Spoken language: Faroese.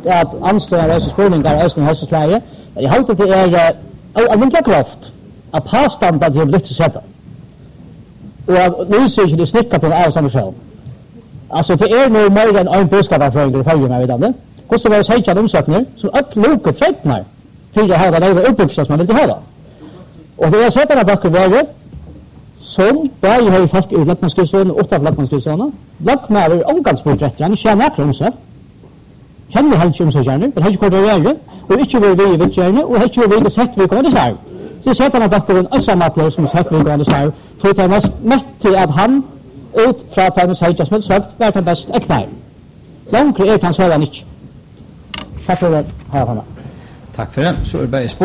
at anstående av spurningar av Østen Helsesleie. Jeg halte det almindelig kraft av påstanden til å bli til sett. Og at lyset ikke snikket til av samme sjøen. Altså, det noe mer enn en budskaperføringer i følge med videre. Hvordan var det sett omsøkninger som alt luket trettner til å ha det nede oppbyggelsen som man vil ha det. Og det sett denne bakker være som bare har folk i Løkmannskrysene, 8 av Løkmannskrysene. Løkman omgangsbortretter, han kjenner akkurat omsøkt. Kjenner helt ikke omsøkjerne, men har ikke kvart å gjøre, og ikke vil vi i vidtjerne, og har ikke vil vi sett vi kommer til seg. Så jeg setter denne bakker en øssamatler som sett vi kommer til seg, tror jeg mest til at han ut fra at han sier som sagt, vært han best eknar. Langere han så han ikke. Takk for det, her. Takk for det. Så bare